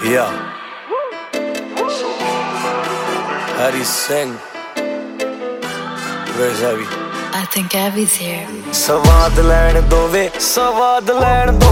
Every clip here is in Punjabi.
Yeah. Harry Singh. Where's Abby? I think Abby's here. ਸਵਾਦ ਲੈਣ ਦੋ ਵੇ ਸਵਾਦ ਲੈਣ ਦੋ,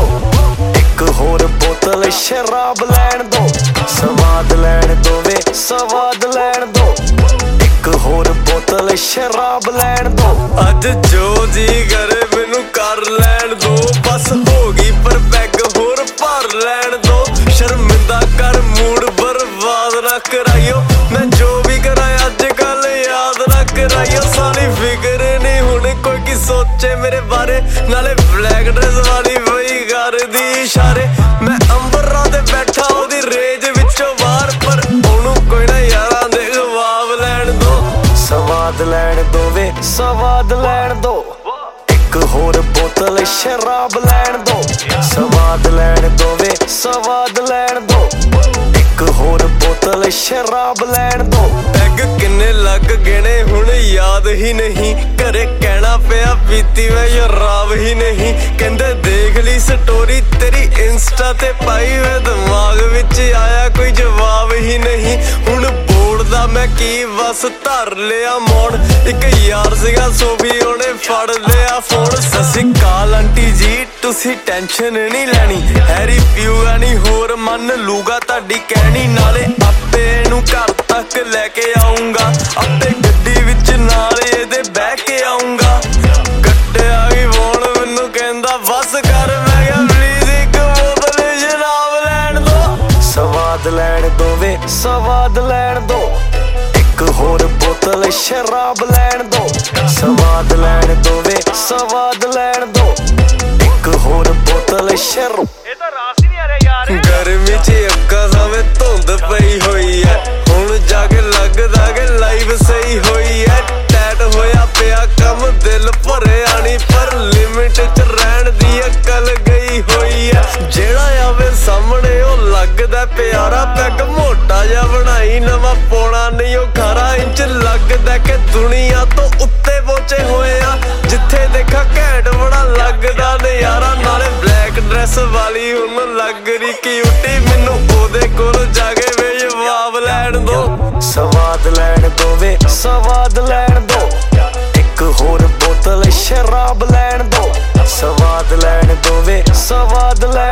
ਇੱਕ ਹੋਰ ਬੋਤਲ ਸ਼ਰਾਬ ਲੈਣ ਦੋ। ਸਵਾਦ ਲੈਣ ਦੋ ਵੇ ਸਵਾਦ ਲੈਣ ਦੋ, ਇੱਕ ਹੋਰ ਬੋਤਲ ਸ਼ਰਾਬ ਲੈਣ ਦੋ। ਅੱਜ ਜੋ ਜੀ ਕਰੇ ਮੈਨੂੰ ਕਰ ਲੈਣ ਦੋ, ਬਸ ਹੋ ਗਈ ਪਰ ਪੈਗ ਹੋਰ ਭਰ ਲੈਣ ਦੋ। ਸ਼ਰਮਿੰਦਾ ਕਰ ਮੂਡ ਬਰਬਾਦ ਨਾ ਕਰਾਈਓ, ਮੈਂ ਜੋ ਵੀ ਕਰਾਂ ਅੱਜ ਕੱਲ ਯਾਦ ਨਾ ਕਰਾਈਓ। ਸਾਰੀ ਫਿਕਰ ਨਹੀਂ ਹੁਣ ਕੋਈ ਕੀ ਸੋਚੇ ਮੇਰੇ ਬਾਰੇ, ਨਾਲੇ ਬਲੈਕ ਡਰੈਸ ਵਾਲੀ ਵਈ ਕਰਦੀ ਇਸ਼ਾਰੇ। ਮੈਂ ਅੰਬਰਾਂ ਤੇ ਬੈਠਾ ਉਹਦੀ ਰੇਂਜ ਵਿੱਚੋਂ ਬਾਹਰ, ਪਰ ਉਹਨੂੰ ਕੋਈ ਨਾ ਯਾਰਾਂ ਦੇ ਜਵਾਬ ਲੈਣ ਦੋ। ਸਵਾਦ ਲੈਣ ਦੋ ਵੇ ਸਵਾਦ ਲੈਣ ਦੋ, ਇੱਕ ਹੋਰ ਬੋਤਲ ਸ਼ਰਾਬ ਲੈਣ ਦੋ। ਸਵਾਦ ਲੈਣ ਦੋ ਵੇ ਸਵਾਦ ਲੈਣ ਦੋ, ਇੱਕ ਹੋਰ ਬੋਤਲ ਸ਼ਰਾਬ ਲੈਣ ਦੋ। ਪੈਗ ਕਿੰਨੇ ਲੱਗ ਗਏ ਹੁਣ ਯਾਦ ਹੀ ਨਹੀਂ, ਘਰੇ ਕਹਿਣਾ ਪਿਆ ਪੀਤੀ ਵੇ ਸ਼ਰਾਬ ਹੀ ਨਹੀਂ। ਕਹਿੰਦੇ ਦੇਖ ਲਈ ਸਟੋਰੀ ਤੇਰੀ ਇੰਸਟਾ ਤੇ ਪਾਈ ਵੇ, ਦਿਮਾਗ ਵਿੱਚ ਆਇਆ ਕੋਈ ਜਵਾਬ ਹੀ ਨਹੀਂ। ਹੁਣ ਬੋਲਦਾ ਮੈਂ ਕੀ ਬਸ ਧਰ ਲਿਆ ਮੋੜ, ਇੱਕ ਯਾਰ ਸੀਗਾ ਸੋਫੀ ਉਹਨੇ ਫੜ ਲਿਆ ਫੋਨ। ਸਤਿ ਸ਼੍ਰੀ ਅਕਾਲ ਆਂਟੀ ਜੀ ਤੁਸੀਂ ਟੈਨਸ਼ਨ ਨਹੀਂ ਲੈਣੀ, ਹੈਰੀ ਪੀਊਗਾ ਨਹੀਂ ਹੋਰ ਮੰਨ ਲੂਗਾ ਤੁਹਾਡੀ ਕਹਿਣੀ। ਨਾਲੇ ਆਪੇ ਇਹਨੂੰ ਘਰ ਤੱਕ ਲੈ ਕੇ ਆਉਂਗਾ, ਆਪੇ ਗੱਡੀ ਵਿੱਚ ਨਾਲ ਇਹਦੇ ਬਹਿ ਕੇ ਆਉਂਗਾ। ਕੱਟਿਆ ਵੀ ਫੋਨ ਮੈਨੂੰ ਕਹਿੰਦਾ ਬਸ ਕਰ, ਮੈਂ ਕਿਹਾ ਪਲੀਜ਼ ਇੱਕ ਬੋਤਲ ਸ਼ਰਾਬ ਲੈਣ ਦੋ। ਸਵਾਦ ਲੈਣ ਦੋ ਵੇ ਸਵਾਦ ਲੈਣ ਦੋ, ਇੱਕ ਹੋਰ ਬੋਤਲ ਸ਼ਰਾਬ ਲੈਣ ਦੋ। ਸਵਾਦ ਲੈਣ ਦੋ ਵੇ ਸਵਾਦ ਲੈਣ ਦੋ, ਇੱਕ ਹੋਰ ਬੋਤਲ ਸ਼ਰਾਬ। ਇਹ ਤਾਂ ਰਾਸ ਹੀ ਨਹੀਂ ਆ ਰਿਹਾ ਯਾਰ। ਗਰਮੀ 'ਚ ਅੱਖਾਂ ਸਾਵੇਂ ਧੁੰਦ ਪਈ ਹੋਈ ਐ, ਹੁਣ ਜਾ ਕੇ ਲੱਗਦਾ ਕਿ ਲਾਈਫ ਸਹੀ ਹੋਈ ਐ। ਟੈਟ ਹੋਇਆ ਪਿਆ ਕੰਮ ਦਿਲ ਭਰਿਆ ਨੀ, ਪਰ ਲਿਮਿਟ 'ਚ ਰਹਿਣ ਦੀ ਅਕਲ ਗਈ ਹੋਈ ਐ। ਜਿਹੜਾ ਆਵੇ ਸਾਹਮਣੇ ਉਹ ਲੱਗਦਾ ਪਿਆਰਾ, ਪੈਗ ਮੋਟਾ ਜਿਹਾ ਬਣਾਈ ਨਵਾਂ ਪਾਉਣਾ ਨਹੀਂ ਉਹ ਖਾਰਾ। ਇੰਚ ਲੱਗਦਾ ਕਿ ਦੁਨੀਆ ਤੋਂ ਉੱਤੇ ਪਹੁੰਚੇ ਹੋਏ ਆ, ਜਿੱਥੇ ਦੇਖਾ ਘੈਂਟ ਬੜਾ ਲੱਗਦਾ ਨਜ਼ਾਰਾ। ਨਾਲੇ ਬਲੈਕ ਡਰੈਸ ਵਾਲੀ ਹੁਣ ਲੱਗ ਰਹੀ ਕਿਊਟੀ, ਮੈਨੂੰ ਉਹਦੇ ਕੋਲ ਜਾ ਕੇ ਵੇ ਜਵਾਬ ਲੈਣ ਦੋ। ਸਵਾਦ ਲੈਣ ਦੋ ਵੇ ਸਵਾਦ ਲੈਣ ਦੋ, ਇੱਕ ਹੋਰ ਬੋਤਲ ਸ਼ਰਾਬ ਲੈਣ ਦੋ। ਸਵਾਦ ਲੈਣ ਦੋ ਵੇ ਸਵਾਦ ਲੈਣ